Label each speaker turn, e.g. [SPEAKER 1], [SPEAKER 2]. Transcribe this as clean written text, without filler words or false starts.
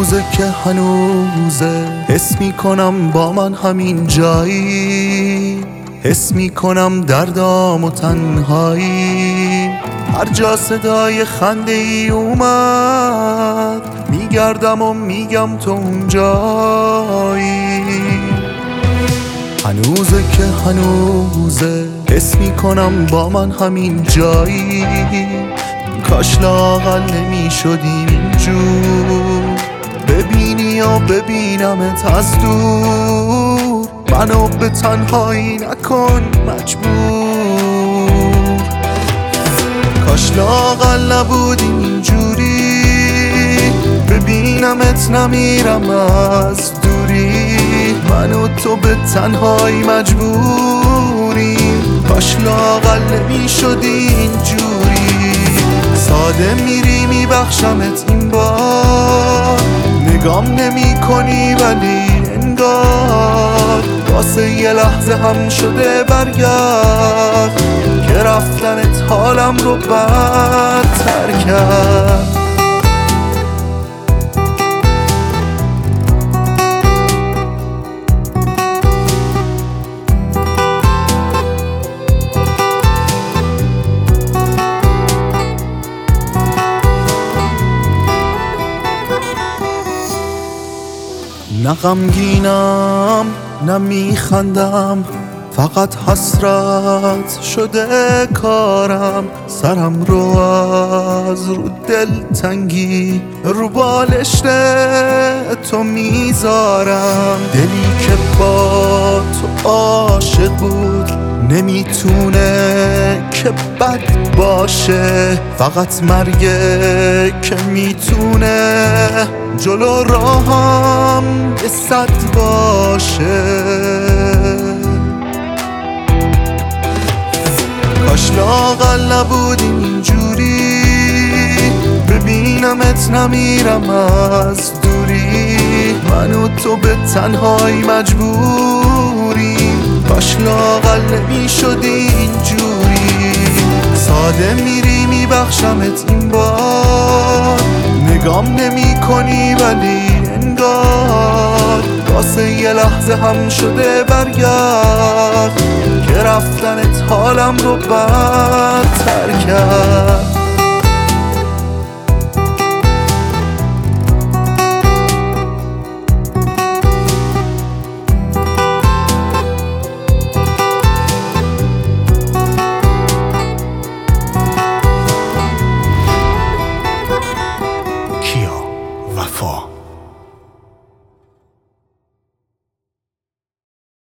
[SPEAKER 1] هنوزه که هنوزه حس میکنم با من همین جایی، حس میکنم دردام و تنهایی. هر جا صدای خنده ای اومد میگردم و میگم تو اونجایی. هنوزه که هنوزه حس میکنم با من همین جایی، کاش لااقل نمیشدیم اینجور. ببینی یا ببینمت از دور، منو به تنهایی نکن مجبور. کاش لااقل نبودیم اینجوری، ببینمت نمیرم از دوری. من و تو به تنهایی مجبوریم، کاش لااقل نمیشدی اینجوری. ساده میری میبخشمت این بار، نگام نمی کنی ولی انگار واسه یه لحظه هم شده برگرد که رفتنت حالم رو بدتر کرد. نه غمگینم نه میخندم، فقط حسرت شده کارم. سرم رو از رو دلتنگی رو بالشت تو میذارم. دلی که با تو عاشق بود نمیتونه که بد باشه، فقط مرگه که میتونه جلو راهم یه سد باشه. کاش لااقل نبودیم اینجوری، ببینمت نمیرم از دوری. من و تو به تنهایی مجبوریم، کاش لااقل نمیشدی اینجوری. ساده میری میبخشمت این بار، نگام نمی کنی ولی انگار واسه یه لحظه هم شده برگرد که رفتنت حالم رو بدتر کرد.